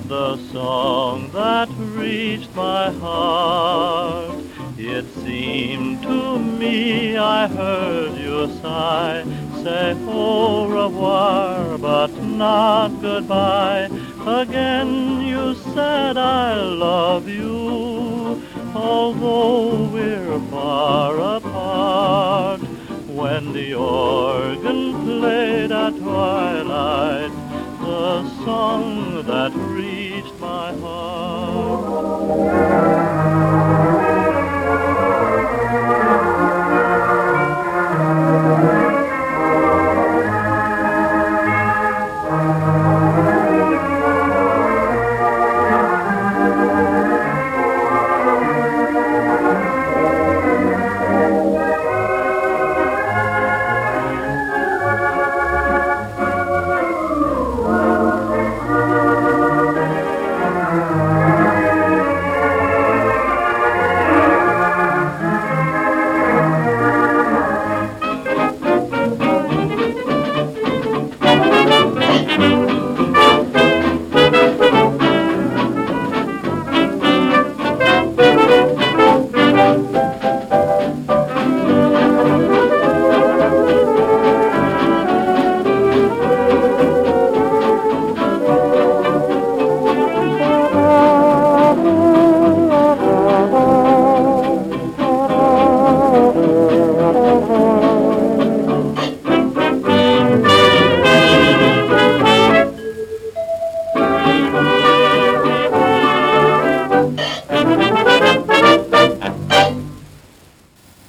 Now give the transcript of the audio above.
the song that reached my heart. It seemed to me I heard you sigh, say au revoir, but not goodbye. Again you said I love you, although we're far apart. When the organ played at twilight the song that reached my heart.